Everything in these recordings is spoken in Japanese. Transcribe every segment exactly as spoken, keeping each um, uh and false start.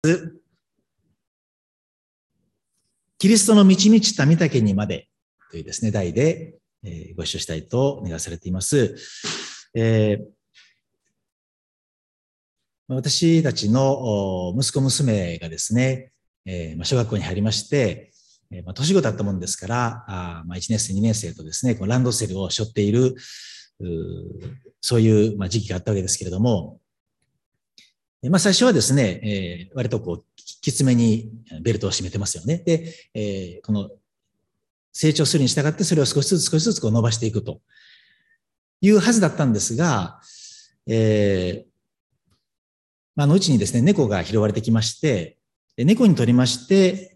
キリストの満ち満ちた御岳にまでというですね、題で、えー、ご一緒したいと願わされています。えー、私たちの息子娘がですね、えー、小学校に入りまして、えー、まあ、年子だったもんですから、あまあ、いちねん生、にねん生とですね、このランドセルを背負っている、うそういう、まあ、時期があったわけですけれども、まあ、最初はですね、えー、割とこう、きつめにベルトを締めてますよね。で、えー、この成長するに従ってそれを少しずつ少しずつこう伸ばしていくというはずだったんですが、えー、まあ、のうちにですね、猫が拾われてきまして、猫にとりまして、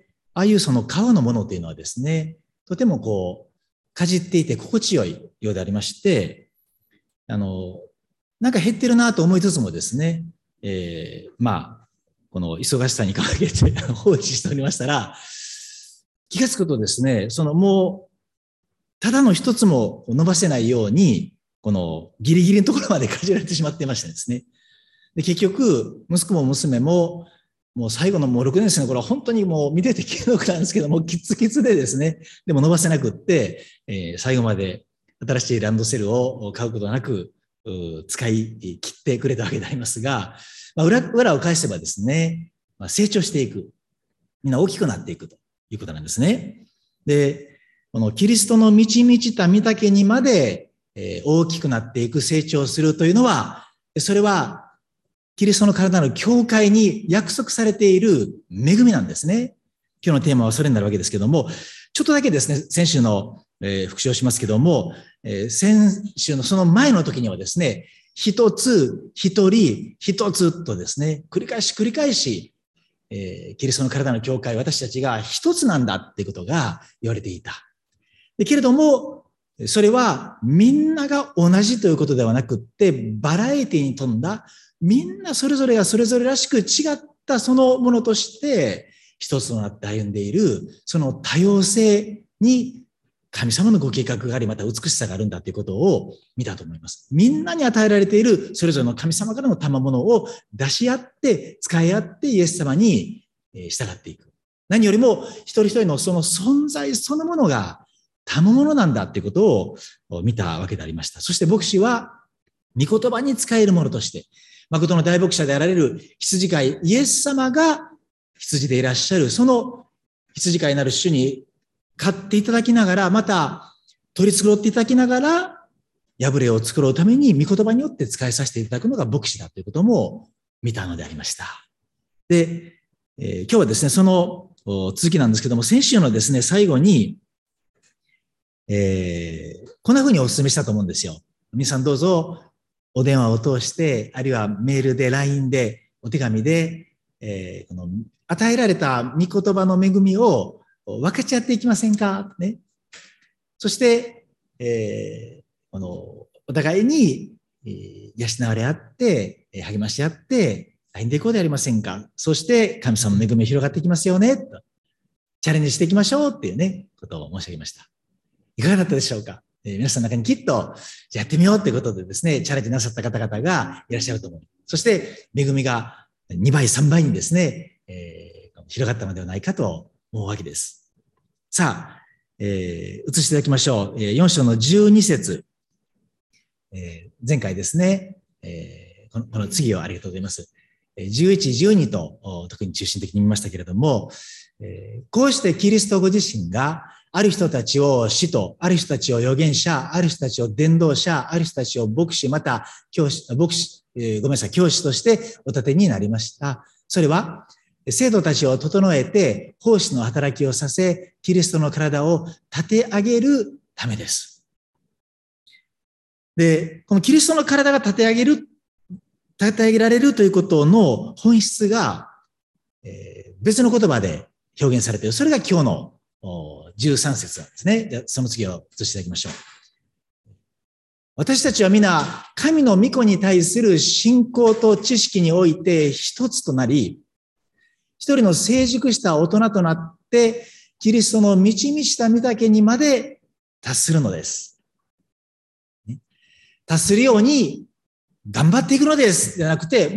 ああいうその皮のものというのはですね、とてもこう、かじっていて心地よいようでありまして、あの、なんか減ってるなと思いつつもですね、えー、まあ、この忙しさにかけて放置しておりましたら、気がつくとですね、そのもう、ただの一つも伸ばせないように、このギリギリのところまでかじられてしまっていましたですね。で、結局、息子も娘も、もう最後のもうろくねん生の頃は本当にもう見てて気の毒なんですけども、キツキツでですね、でも伸ばせなくって、えー、最後まで新しいランドセルを買うことなく、使い切ってくれたわけでありますが、まあ、裏、裏を返せばですね、まあ、成長していく。みんな大きくなっていくということなんですね。で、このキリストの満ち満ちた御岳にまで大きくなっていく、成長するというのは、それはキリストの体の教会に約束されている恵みなんですね。今日のテーマはそれになるわけですけども、ちょっとだけですね、先週の復習をしますけども、先週のその前の時にはですね、一つ、一人、一つとですね、繰り返し繰り返し、えー、キリストの体の教会、私たちが一つなんだっていうことが言われていた。でけれども、それはみんなが同じということではなくって、バラエティに富んだ、みんなそれぞれがそれぞれらしく違ったそのものとして、一つとなって歩んでいる、その多様性に神様のご計画があり、また美しさがあるんだということを見たと思います。みんなに与えられている、それぞれの神様からの賜物を出し合って、使い合って、イエス様に従っていく。何よりも、一人一人のその存在そのものが賜物なんだということを見たわけでありました。そして牧師は、御言葉に使えるものとして、誠の大牧者であられる羊飼い、イエス様が羊でいらっしゃる、その羊飼いなる主に買っていただきながら、また取り繕っていただきながら、破れを作ろうために御言葉によって使いさせていただくのが牧師だということも見たのでありました。で、えー、今日はですね、その続きなんですけども、先週のですね、最後に、えー、こんな風にお勧めしたと思うんですよ。皆さんどうぞお電話を通して、あるいはメールで、ライン で、お手紙で、えー、この与えられた御言葉の恵みを分かち合っていきませんかね。そして、えー、このお互いに、えー、養われ合って、励まし合って、歩んでいこうではありませんか。そして神様の恵みが広がっていきますよね。とチャレンジしていきましょうっていうね、ことを申し上げました。いかがだったでしょうか。えー、皆さんの中にきっとやってみようということでですね、チャレンジなさった方々がいらっしゃると思う。そして恵みがにばい、さんばいにですね、えー、広がったのではないかと思うわけです。さあ、えー、移していただきましょう。えー、よん章のじゅうに節。えー、前回ですね、えーこの、この次をありがとうございます。じゅういち、じゅうにと特に中心的に見ましたけれども、えー、こうしてキリストご自身がある人たちを使徒、ある人たちを預言者、ある人たちを伝道者、ある人たちを牧師、また教師、牧師、えー、ごめんなさい、教師としてお立てになりました。それは、生徒たちを整えて、奉仕の働きをさせ、キリストの体を立て上げるためです。で、このキリストの体が立て上げる、立て上げられるということの本質が、えー、別の言葉で表現されている。それが今日のじゅうさん節なんですね。じゃあその次を移していただきましょう。私たちは皆、神の御子に対する信仰と知識において一つとなり、一人の成熟した大人となって、キリストの満ち満ちた御岳にまで達するのです。達するように頑張っていくのです。じゃなくて、もう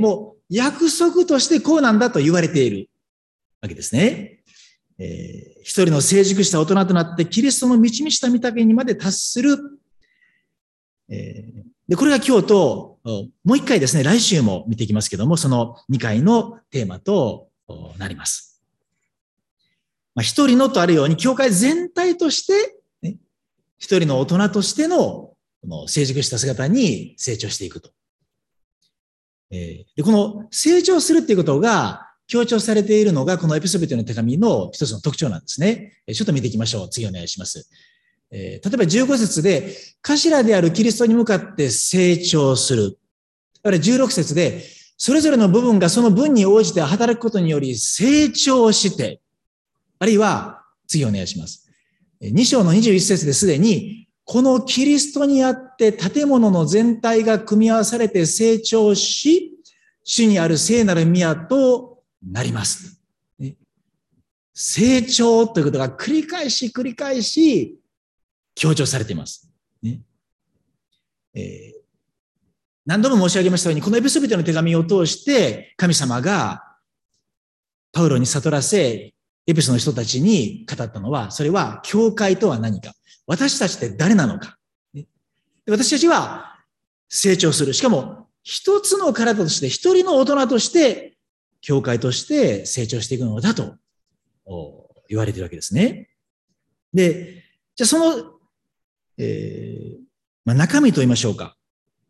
約束としてこうなんだと言われているわけですね。えー、一人の成熟した大人となってキリストの満ち満ちた御岳にまで達する。えー、で、これが今日と、もう一回ですね、来週も見ていきますけども、そのにかいのテーマとなります。まあ、一人のとあるように、教会全体として、ね、一人の大人としての成熟した姿に成長していくと。えー、で、この成長するっていうことが強調されているのが、このエピソビトの手紙の一つの特徴なんですね。ちょっと見ていきましょう。次お願いします。えー、例えばじゅうご節で、頭であるキリストに向かって成長する。あるいはじゅうろく節で、それぞれの部分がその分に応じて働くことにより成長して、あるいは、次お願いします。に章のにじゅういち節ですでに、このキリストにあって建物の全体が組み合わされて成長し、主にある聖なる宮となります。成長ということが繰り返し繰り返し強調されています。ねえー、何度も申し上げましたように、このエペソビトの手紙を通して神様がパウロに悟らせ、エペソの人たちに語ったのは、それは教会とは何か。私たちって誰なのか。私たちは成長する。しかも、一つの体として、一人の大人として、教会として成長していくのだと言われているわけですね。で、じゃあその、えーまあ、中身と言いましょうか。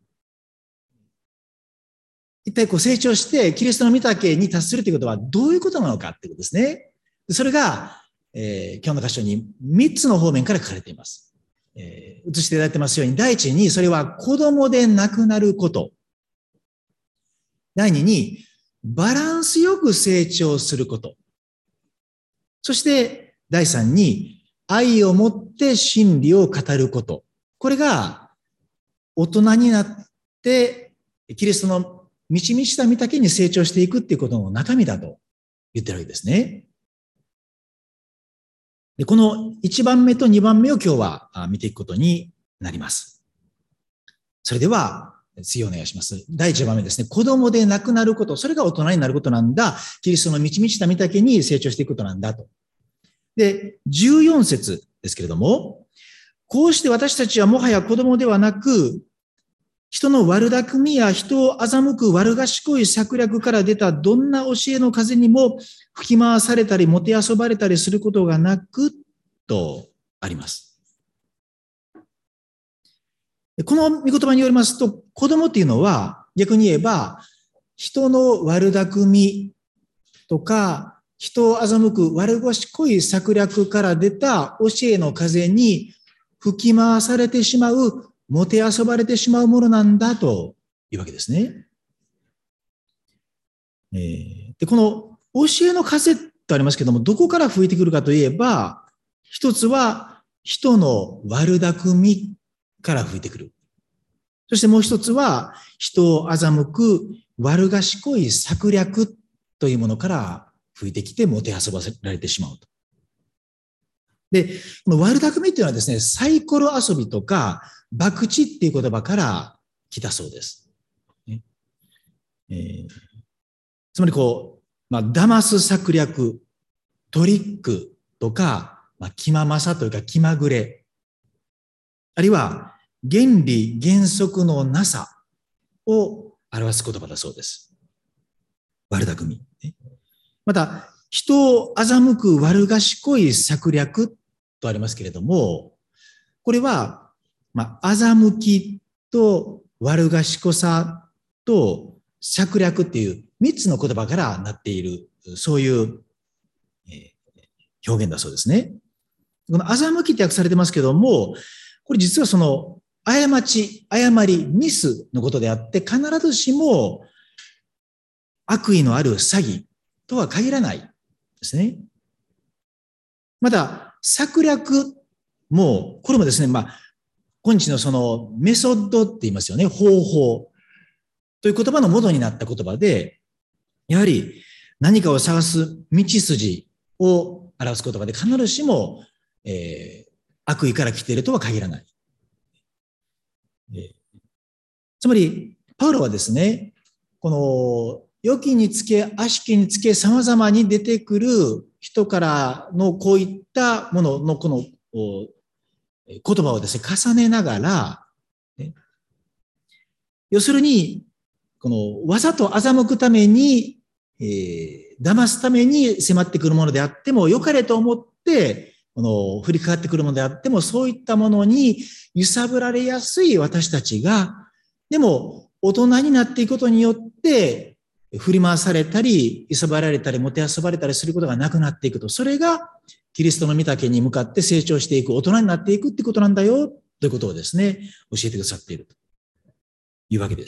一体こう成長してキリストの御岳に達するということはどういうことなのかということですね。それが、えー、今日の箇所にみっつの方面から書かれています。えー、映していただいてますように、第一にそれは子供でなくなること。第二にバランスよく成長すること。そして第三に愛を持って真理を語ること。これが大人になってキリストの満ち満ちた御岳に成長していくっていうことの中身だと言ってるわけですね。で、このいちばんめとにばんめを今日は見ていくことになります。それでは、次お願いします。だいいちばんめですね。子供でなくなること。それが大人になることなんだ。キリストの満ち満ちた御岳に成長していくことなんだと。で、じゅうよん節ですけれども、こうして私たちはもはや子供ではなく、人の悪巧みや人を欺く悪賢い策略から出たどんな教えの風にも吹き回されたり、もてあそばれたりすることがなく、とあります。この御言葉によりますと、子供っていうのは逆に言えば、人の悪巧みとか、人を欺く悪賢い策略から出た教えの風に吹き回されてしまう、もてあそばれてしまうものなんだというわけですね。えー、で、この教えの風とありますけども、どこから吹いてくるかといえば、一つは人の悪巧みから吹いてくる。そしてもう一つは人を欺く悪賢い策略というものから吹いてきてもてあそばられてしまうと。で、この悪巧みっていうのはですね、サイコロ遊びとか、博打っていう言葉から来たそうです。ねえー、つまりこう、まあ、騙す策略、トリックとか、まあ、気ままさというか気まぐれ、あるいは原理原則のなさを表す言葉だそうです。悪巧み。また、人を欺く悪賢い策略とありますけれども、これは、まあ、欺きと悪賢さと策略っていう三つの言葉からなっている、そういう表現だそうですね。この欺きって訳されてますけども、これ実はその過ち、誤り、ミスのことであって、必ずしも悪意のある詐欺とは限らないですね。また、策略も、これもですね、まあ、今日のそのメソッドって言いますよね、方法という言葉の元になった言葉で、やはり何かを探す道筋を表す言葉で必ずしも、えー、悪意から来ているとは限らない。えー、つまり、パウロはですね、この良きにつけ、悪しきにつけ、様々に出てくる人からのこういったもののこの言葉をですね、重ねながら、ね、要するに、このわざと欺くために、えー、騙すために迫ってくるものであっても、良かれと思って、この降りかかってくるものであっても、そういったものに揺さぶられやすい私たちが、でも大人になっていくことによって、振り回されたり、揺さぶられたり、もてあそばれたりすることがなくなっていくと。それが、キリストの御岳に向かって成長していく、大人になっていくってことなんだよ、ということをですね、教えてくださっているというわけです。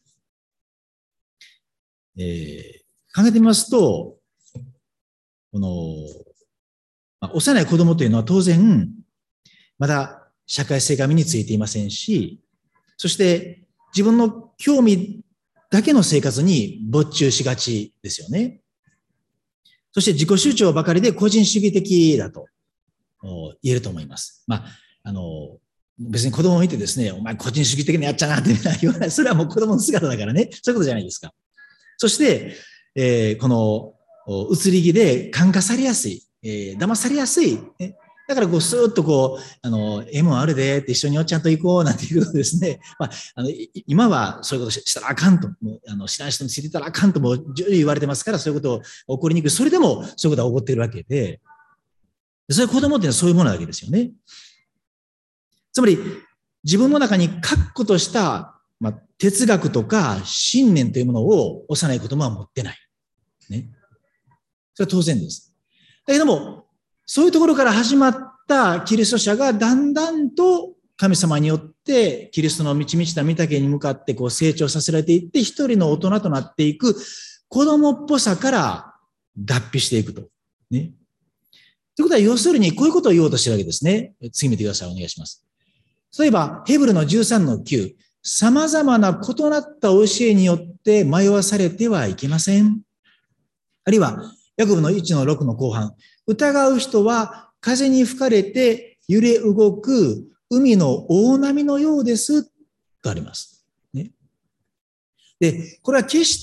えー、考えてみますと、この、まあ、幼い子供というのは当然、まだ社会性が身についていませんし、そして自分の興味だけの生活に没注しがちですよね。そして自己主張ばかりで個人主義的だと言えると思います。まあ、あの、別に子供を見てですね、お前個人主義的にやっちゃなって言わない。それはもう子供の姿だからね。そういうことじゃないですか。そして、えー、この移り気で感化されやすい、えー、騙されやすい。ね、だからこう、スーッとこう、あの、ええもんあるでって一緒におっちゃんと行こうなんていうことですね。まあ、あの、今はそういうことしたらあかんと、もうあの知らない人に知れたらあかんとも十分言われてますから、そういうことを起こりにくい。それでもそういうことが起こっているわけで、そういう子供っていうのはそういうものなわけですよね。つまり、自分の中に確固とした、まあ、哲学とか信念というものを幼い子供は持ってない。ね。それは当然です。だけども、そういうところから始まったキリスト者がだんだんと神様によってキリストの満ち満ちた御岳に向かってこう成長させられていって一人の大人となっていく子供っぽさから脱皮していくと。ね。ということは要するにこういうことを言おうとしているわけですね。次見てください。お願いします。例えば、ヘブルのじゅうさんのきゅう、様々な異なった教えによって迷わされてはいけません。あるいは、ヤコブのいちのろくの後半、疑う人は風に吹かれて揺れ動く海の大波のようですとあります。ね、で、これは決して、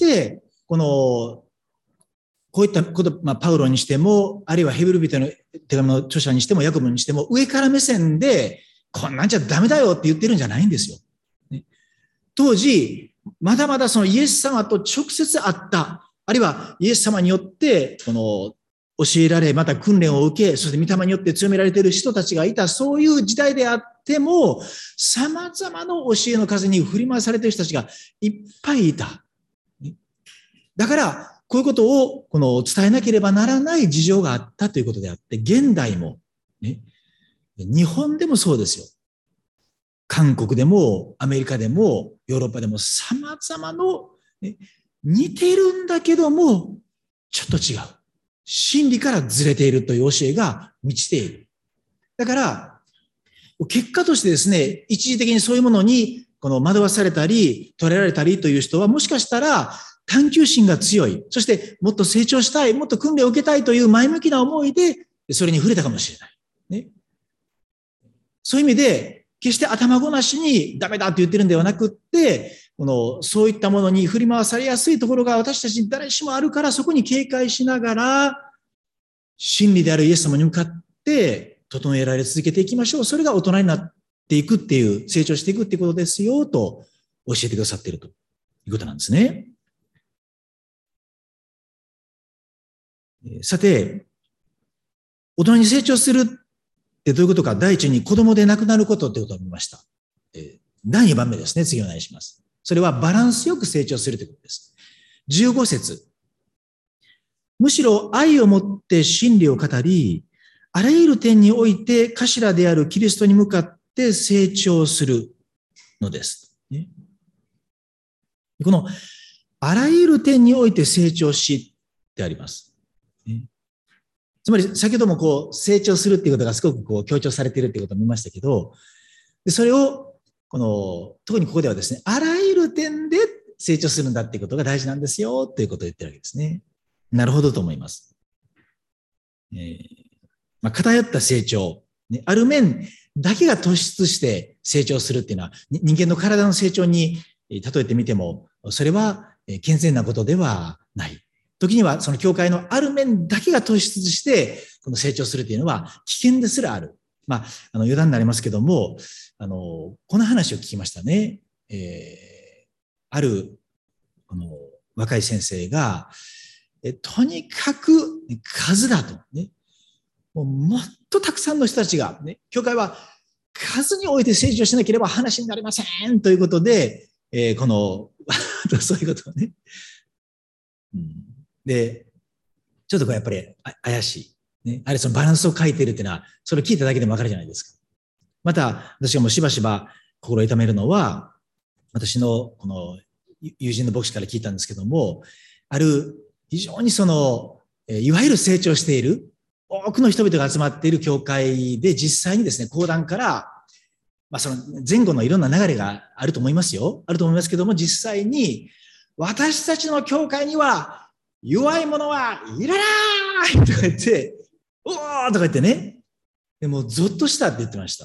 この、こういったこと、まあ、パウロにしても、あるいはヘブル人の手紙の著者にしても、ヤコブにしても、上から目線で、こんなんじゃダメだよって言ってるんじゃないんですよ。ね、当時、まだまだそのイエス様と直接会った、あるいはイエス様によって、この教えられ、また訓練を受け、そして御霊によって強められている人たちがいた、そういう時代であっても、様々な教えの風に振り回されている人たちがいっぱいいた。だから、こういうことをこの伝えなければならない事情があったということであって、現代も、ね、日本でもそうですよ。韓国でもアメリカでもヨーロッパでも様々の、ね、似てるんだけどもちょっと違う。真理からずれているという教えが満ちている。だから結果としてですね、一時的にそういうものにこの惑わされたり捉えられたりという人はもしかしたら探求心が強い。そしてもっと成長したい、もっと訓練を受けたいという前向きな思いでそれに触れたかもしれない。ね、そういう意味で、決して頭ごなしにダメだって言ってるんではなくって、この、そういったものに振り回されやすいところが私たちに誰しもあるから、そこに警戒しながら、真理であるイエス様に向かって整えられ続けていきましょう。それが大人になっていくっていう、成長していくっていうことですよ、と教えてくださっているということなんですね。さて、大人に成長するってどういうことか。第一に子供で亡くなることってことを見ました。だいにばんめですね。次お願いします。それはバランスよく成長するということです。じゅうご節。むしろ愛をもって真理を語り、あらゆる点において頭であるキリストに向かって成長するのです。このあらゆる点において成長しってあります。つまり、先ほどもこう、成長するっていうことがすごくこう、強調されているっていうことを見ましたけど、それを、この、特にここではですね、あらゆる点で成長するんだっていうことが大事なんですよ、ということを言ってるわけですね。なるほどと思います。えー、まあ、偏った成長、ね、ある面だけが突出して成長するっていうのは、人間の体の成長に例えてみても、それは健全なことではない。時にはその教会のある面だけが突出して、この成長するというのは危険ですらある。まあ、あの余談になりますけども、あの、この話を聞きましたね。えー、ある、この若い先生が、えとにかく数だと、ね。もうもっとたくさんの人たちが、ね、教会は数において成長しなければ話になりませんということで、えー、この、そういうことをね。うん、で、ちょっとこれやっぱり怪しい。ね、あれそのバランスを書いているっていうのは、それ聞いただけでもわかるじゃないですか。また、私がもうしばしば心痛めるのは、私のこの友人の牧師から聞いたんですけども、ある非常にその、いわゆる成長している、多くの人々が集まっている教会で実際にですね、講談から、まあその前後のいろんな流れがあると思いますよ。あると思いますけども、実際に私たちの教会には弱い者はいらないとか言って、おーとか言ってね、でもゾッとしたって言ってました。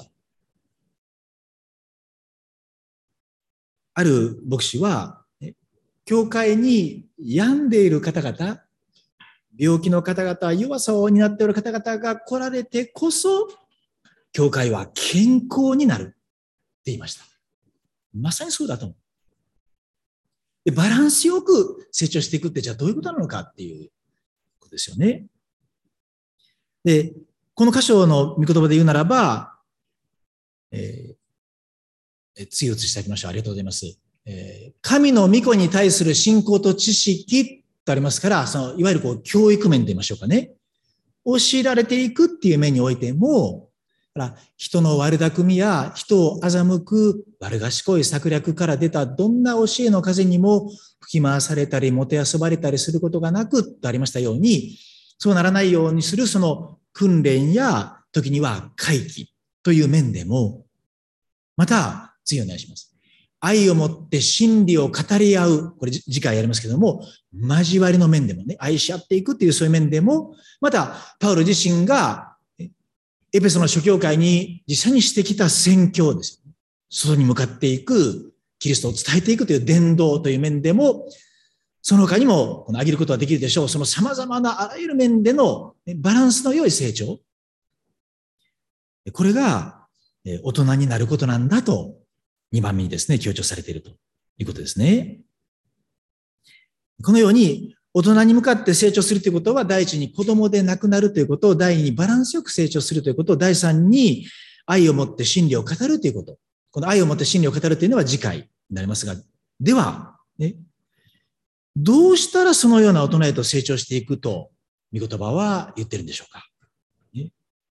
ある牧師は、教会に病んでいる方々、病気の方々、弱さを担っている方々が来られてこそ、教会は健康になるって言いました。まさにそうだと思う。で、バランスよく成長していくってじゃあどういうことなのかっていうことですよね。で、この箇所の御言葉で言うならば、えー、次移していきましょう。ありがとうございます。えー、神の御子に対する信仰と知識とありますから、そのいわゆるこう教育面と言いましょうかね。教えられていくっていう面においても、人の悪巧みや人を欺く悪賢い策略から出たどんな教えの風にも吹き回されたり、もてあそばれたりすることがなくとありましたように、そうならないようにするその訓練や時には回帰という面でも、また次お願いします。愛をもって真理を語り合う。これ次回やりますけども、交わりの面でもね、愛し合っていくっていうそういう面でも、またパウロ自身がエペソの諸教会に実際にしてきた宣教です。外に向かっていく、キリストを伝えていくという伝道という面でも、その他にもこの挙げることはできるでしょう。その様々なあらゆる面でのバランスの良い成長。これが大人になることなんだと、にばんめにですね、強調されているということですね。このように、大人に向かって成長するということは、第一に子供でなくなるということを、第二にバランスよく成長するということを、第三に愛を持って真理を語るということ。この愛を持って真理を語るというのは次回になりますが、では、ね、どうしたらそのような大人へと成長していくと、御言葉は言ってるんでしょうか。ね、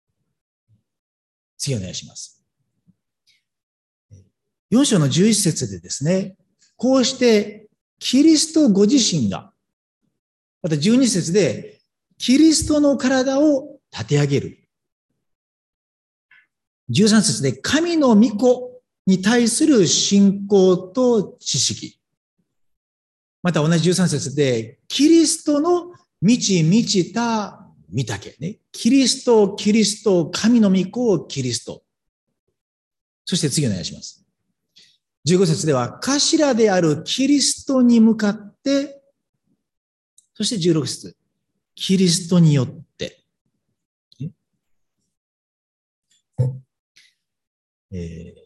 次お願いします。よん章のじゅういち節でですね、こうしてキリストご自身が、またじゅうに節で、キリストの体を立て上げる。じゅうさん節で、神の御子に対する信仰と知識。また同じじゅうさん節で、キリストの満ち満ちた御岳ね。キリスト、キリスト、神の御子をキリスト。そして次お願いします。じゅうご節では、頭であるキリストに向かって、そしてじゅうろく節、キリストによって。え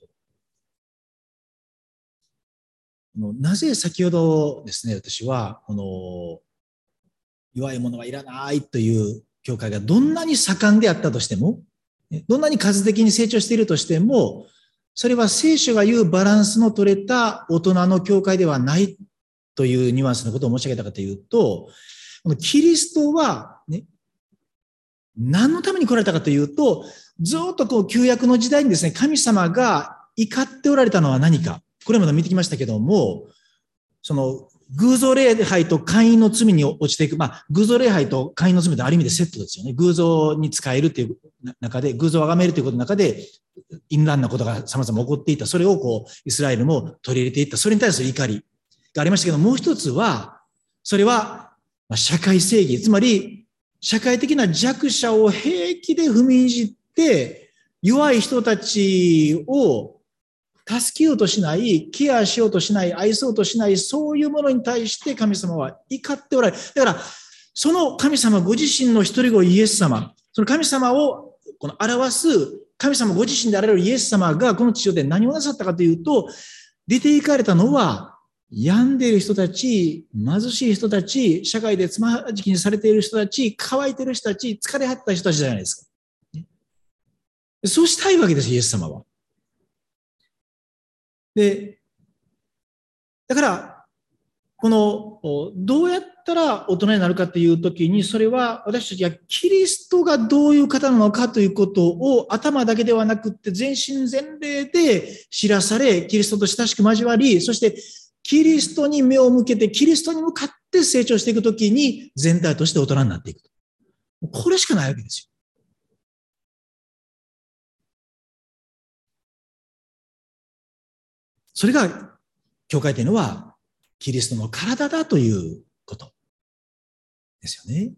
ー、なぜ先ほどですね、私は、この、弱い者はいらないという教会がどんなに盛んであったとしても、どんなに数的に成長しているとしても、それは聖書が言うバランスの取れた大人の教会ではないというニュアンスのことを申し上げたかというと、キリストは、ね、何のために来られたかというと、ずっとこう旧約の時代にですね、神様が怒っておられたのは何か。これまで見てきましたけども、その偶像礼拝と会員の罪に落ちていく。まあ、偶像礼拝と会員の罪ってある意味でセットですよね。偶像に仕えるっていう中で、偶像を崇めるということの中で、淫乱なことが様々起こっていた。それをこう、イスラエルも取り入れていった。それに対する怒りがありましたけど、もう一つは、それは、社会正義。つまり、社会的な弱者を平気で踏みにじって、弱い人たちを助けようとしない、ケアしようとしない、愛そうとしない、そういうものに対して神様は怒っておられる。だから、その神様ご自身の一人子イエス様、その神様をこの表す神様ご自身であられるイエス様がこの地上で何をなさったかというと、出て行かれたのは、病んでいる人たち、貧しい人たち、社会でつまじきにされている人たち、乾いている人たち、疲れ果った人たちじゃないですか。そうしたいわけです、イエス様は。で、だから、この、どうやったら大人になるかというときに、それは私たちがキリストがどういう方なのかということを頭だけではなくって全身全霊で知らされ、キリストと親しく交わり、そしてキリストに目を向けて、キリストに向かって成長していくときに全体として大人になっていく。これしかないわけですよ。それが、教会というのは、キリストの体だということですよね。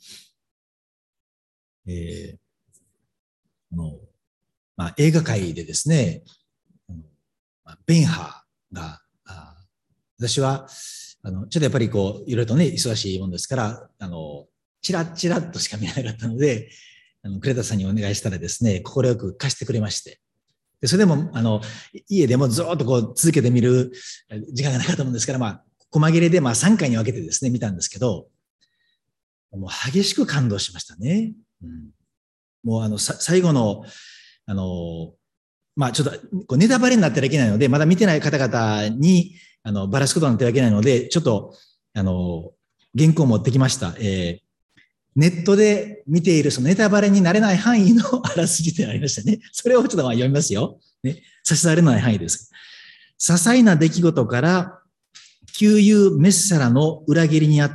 えー、あのまあ、映画界でですね、ベンハーが、私は、あの、ちょっとやっぱりこう、いろいろとね、忙しいもんですから、あの、チラッチラッとしか見なかったので、あの、クレタさんにお願いしたらですね、快く貸してくれまして、でそれでも、あの、家でもずっとこう続けてみる時間がなかったもんですから、まあ、細切れでまあさんかいに分けてですね、見たんですけど、もう激しく感動しましたね。うん、もうあの、最後の、あの、まあちょっとこうネタバレになってはいけないので、まだ見てない方々に、あの、ばらすことになってはいけないので、ちょっと、あの、原稿を持ってきました。えーネットで見ているそのネタバレになれない範囲のあらすじでありましたね。それをちょっとまあ読みますよ。ね。差し障れない範囲です。些細な出来事から、旧友メッサラの裏切りにあって、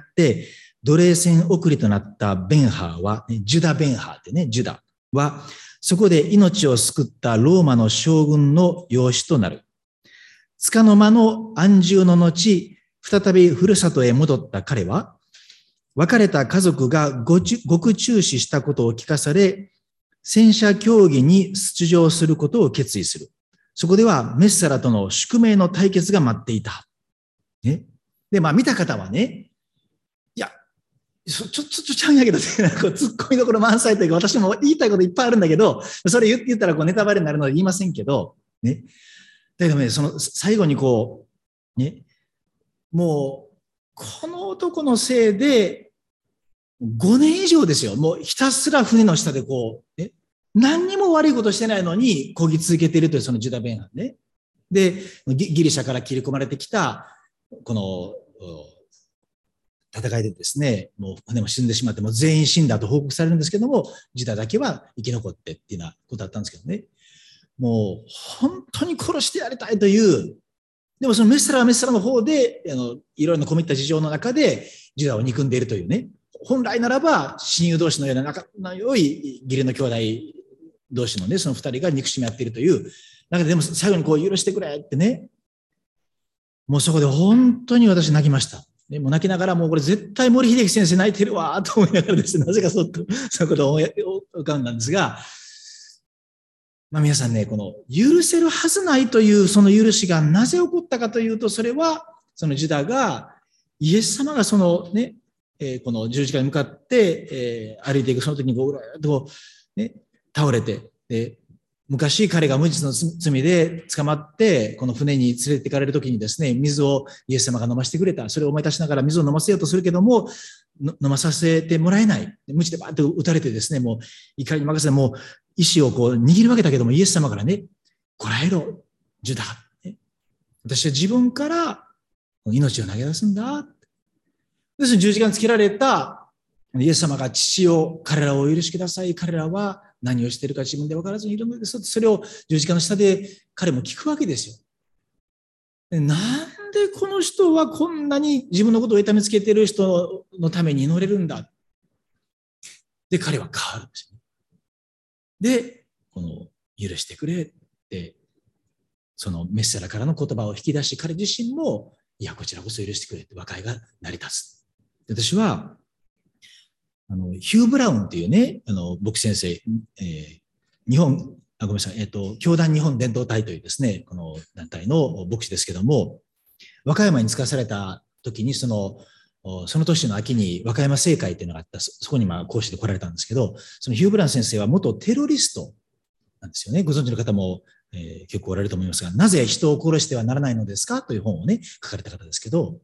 奴隷船送りとなったベンハーは、ジュダ・ベンハーってね、ジュダは、そこで命を救ったローマの将軍の養子となる。束の間の安住の後、再びふるさとへ戻った彼は、別れた家族が獄中死したことを聞かされ、戦車競技に出場することを決意する。そこではメッサラとの宿命の対決が待っていた。ね。で、まあ見た方はね、いや、ちょ、ちょ、ちょ、ちゃうんやけど、こうツッコミどころ満載というか、私も言いたいこといっぱいあるんだけど、それ言ったらこうネタバレになるので言いませんけど、ね。だけどね、その最後にこう、ね、もう、この男のせいで、ごねん以上ですよ。もうひたすら船の下でこう、ね、何にも悪いことしてないのに漕ぎ続けているというそのジュダ・ベンハンね。で、ギリシャから切り込まれてきた、この、戦いでですね、もう船も沈んでしまって、もう全員死んだと報告されるんですけども、ジュダだけは生き残ってっていうようなことだったんですけどね。もう本当に殺してやりたいという、でもそのメッサラはメッサラの方で、あの、いろいろな込み入った事情の中で、ジュダを憎んでいるというね。本来ならば、親友同士のような仲の良い義理の兄弟同士のね、その二人が憎しみ合っているという、なんかでも最後にこう許してくれってね、もうそこで本当に私泣きました。でも泣きながらもうこれ絶対森秀樹先生泣いてるわと思いながらですね、なぜかそっと、そういうことを浮かんだんですが、まあ皆さんね、この許せるはずないというその許しがなぜ起こったかというと、それはそのジュダが、イエス様がそのね、えー、この十字架に向かって、えー、歩いていくその時にこう、うらーっとね、倒れて、で、昔彼が無実の罪で捕まって、この船に連れて行かれる時にですね、水をイエス様が飲ませてくれた。それを思い出しながら水を飲ませようとするけども、飲まさせてもらえない。無知でバーッと打たれてですね、もう怒りに任せて、もう意志をこう握るわけだけども、イエス様からね、こらえろ、ジュダ。私は自分から命を投げ出すんだ。要するに十字架につけられたイエス様が父を、彼らをお許しください。彼らは何をしているか自分で分からずにいるのです。それを十字架の下で彼も聞くわけですよ。なんでこの人はこんなに自分のことを痛めつけている人のために祈れるんだ。で、彼は変わるんですよ。で、この許してくれって、そのメッセラからの言葉を引き出し、彼自身も、いや、こちらこそ許してくれって和解が成り立つ。私は、あの、ヒュー・ブラウンっていうね、あの、牧師先生、えー、日本、 あ、ごめんなさい、えっと、教団日本伝道隊というですね、この団体の牧師ですけども、和歌山に使わされた時に、その、その年の秋に和歌山政会っていうのがあった、そこにまあ講師で来られたんですけど、そのヒュー・ブラン先生は元テロリストなんですよね。ご存知の方も、えー、結構おられると思いますが、なぜ人を殺してはならないのですかという本をね、書かれた方ですけど、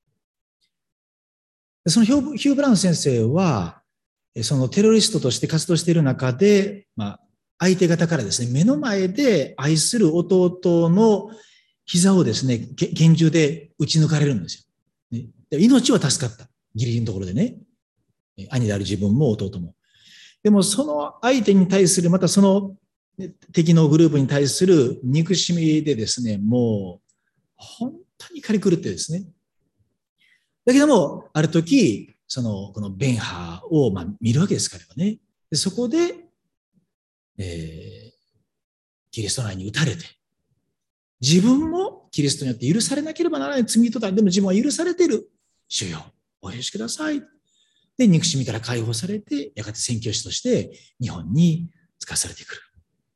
そのヒュー・ヒューブラウン先生は、そのテロリストとして活動している中で、まあ、相手方からですね、目の前で愛する弟の膝をですね、拳銃で撃ち抜かれるんですよ。ね、命は助かった。ギリギリのところでね。兄である自分も弟も。でもその相手に対する、またその敵のグループに対する憎しみでですね、もう本当に怒り狂ってですね。だけども、ある時、その、このベンハーを、まあ、見るわけです、彼はね。でそこで、えー、キリスト内に打たれて、自分もキリストによって許されなければならない罪とか、でも自分は許されている。主よ、お許しください。で、憎しみから解放されて、やがて宣教師として日本に使わされてくる。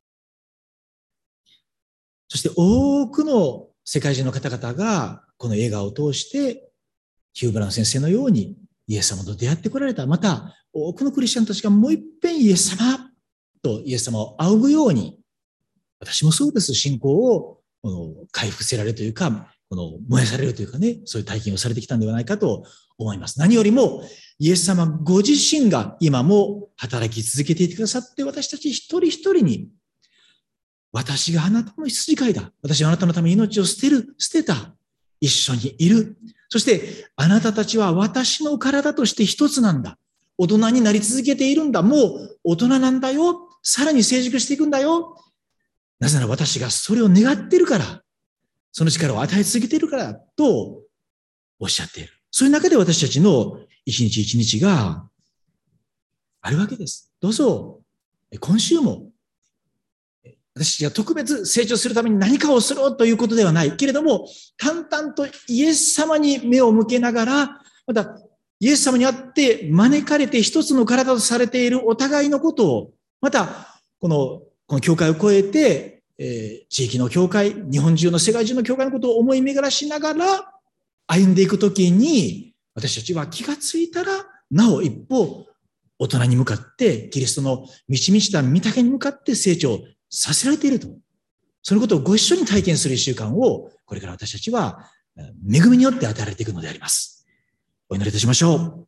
そして多くの世界中の方々が、この映画を通して、ヒュー・ブラウン先生のようにイエス様と出会ってこられた。また、多くのクリスチャンたちがもう一遍イエス様とイエス様を仰ぐように、私もそうです。信仰をこの回復せられるというか、この燃やされるというかね、そういう体験をされてきたんではないかと思います。何よりも、イエス様ご自身が今も働き続けていてくださって、私たち一人一人に、私があなたの羊飼いだ。私はあなたのために命を捨てる、捨てた。一緒にいる。そして、あなたたちは私の体として一つなんだ。大人になり続けているんだ。もう大人なんだよ。さらに成熟していくんだよ。なぜなら私がそれを願っているから、その力を与え続けているから、とおっしゃっている。そういう中で私たちの一日一日があるわけです。どうぞ、今週も、私が特別成長するために何かをするということではないけれども、淡々とイエス様に目を向けながら、またイエス様にあって招かれて一つの体とされているお互いのことを、またこの、この教会を超えて、えー、地域の教会、日本中の世界中の教会のことを思い巡らしながら歩んでいくときに、私たちは気がついたら、なお一歩大人に向かって、キリストの満ち満ちた御岳に向かって成長させられていると。そのことをご一緒に体験する一週間を、これから私たちは恵みによって与えられていくのであります。お祈りいたしましょう。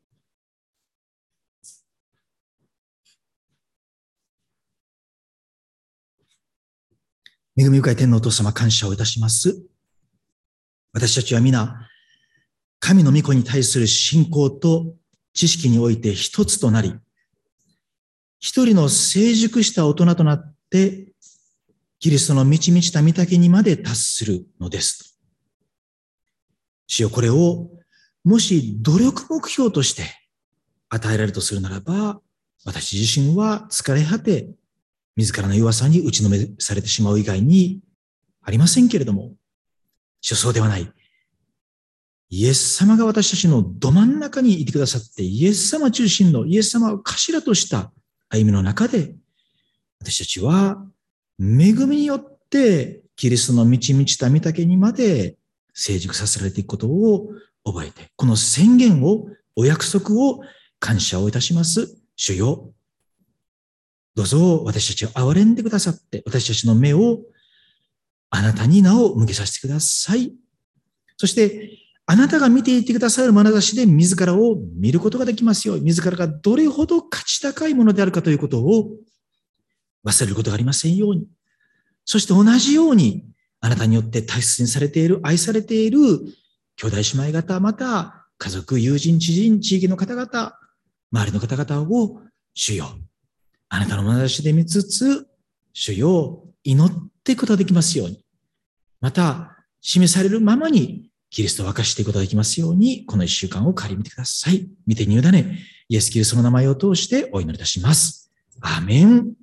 恵み深い天のお父様、感謝をいたします。私たちは皆、神の御子に対する信仰と知識において一つとなり、一人の成熟した大人となって、キリストの満ち満ちた御岳にまで達するのです。主よ、これを、もし努力目標として与えられるとするならば、私自身は疲れ果て、自らの弱さに打ちのめされてしまう以外にありませんけれども、主よ、そうではない。イエス様が私たちのど真ん中にいてくださって、イエス様中心のイエス様を頭とした歩みの中で、私たちは恵みによってキリストの満ち満ちた御岳にまで成熟させられていくことを覚えて、この宣言を、お約束を感謝をいたします。主よ、どうぞ私たちを憐れんでくださって、私たちの目をあなたになお向けさせてください。そして、あなたが見ていてくださる眼差しで自らを見ることができますように、自らがどれほど価値高いものであるかということを忘れることがありませんように。そして同じように、あなたによって大切にされている、愛されている兄弟姉妹方、また家族、友人、知人、地域の方々、周りの方々を、主よ、あなたの眼差しで見つつ、主よ、祈っていくことができますように。また、示されるままに、キリストを明かしていくことができますように、この一週間を借り見てください。見てに委ね、イエス・キリストの名前を通してお祈りいたします。アーメン。